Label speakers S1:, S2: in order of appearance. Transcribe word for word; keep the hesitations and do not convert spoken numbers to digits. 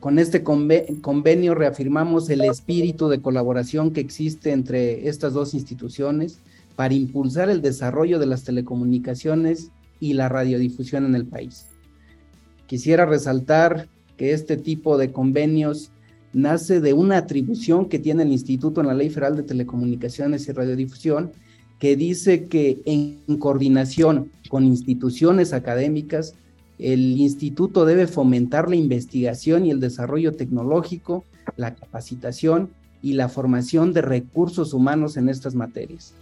S1: con este convenio reafirmamos el espíritu de colaboración que existe entre estas dos instituciones para impulsar el desarrollo de las telecomunicaciones y la radiodifusión en el país. Quisiera resaltar que este tipo de convenios nace de una atribución que tiene el Instituto en la Ley Federal de Telecomunicaciones y Radiodifusión, que dice que en coordinación con instituciones académicas, el instituto debe fomentar la investigación y el desarrollo tecnológico, la capacitación y la formación de recursos humanos en estas materias.